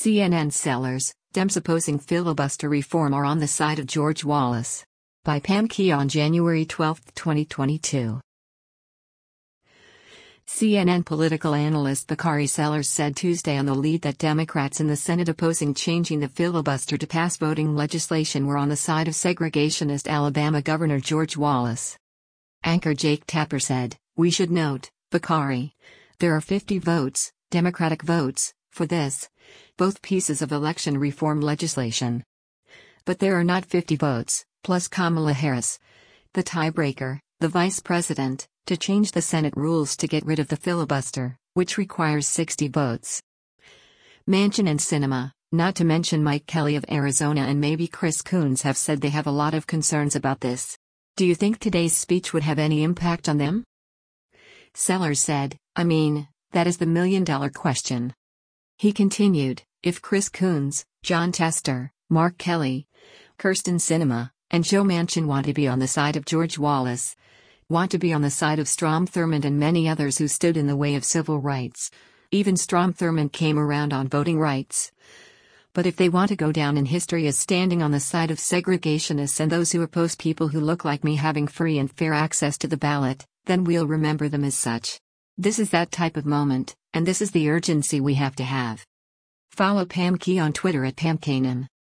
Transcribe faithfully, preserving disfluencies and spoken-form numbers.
C N N Sellers, Dems opposing filibuster reform are on the side of George Wallace. By Pam Key on January twelfth, twenty twenty-two. C N N political analyst Bakari Sellers said Tuesday on The Lead that Democrats in the Senate opposing changing the filibuster to pass voting legislation were on the side of segregationist Alabama Governor George Wallace. Anchor Jake Tapper said, "We should note, Bakari, there are fifty votes, Democratic votes, for this, both pieces of election reform legislation. But there are not fifty votes, plus Kamala Harris, the tiebreaker, the vice president, to change the Senate rules to get rid of the filibuster, which requires sixty votes. Manchin and Sinema, not to mention Mike Kelly of Arizona and maybe Chris Coons have said they have a lot of concerns about this. Do you think today's speech would have any impact on them?" Sellers said, "I mean, that is the million-dollar question." He continued, "If Chris Coons, Jon Tester, Mark Kelly, Kyrsten Sinema, and Joe Manchin want to be on the side of George Wallace, want to be on the side of Strom Thurmond and many others who stood in the way of civil rights, even Strom Thurmond came around on voting rights. But if they want to go down in history as standing on the side of segregationists and those who oppose people who look like me having free and fair access to the ballot, then we'll remember them as such. This is that type of moment, and this is the urgency we have to have." Follow Pam Key on Twitter at Pam Kanan.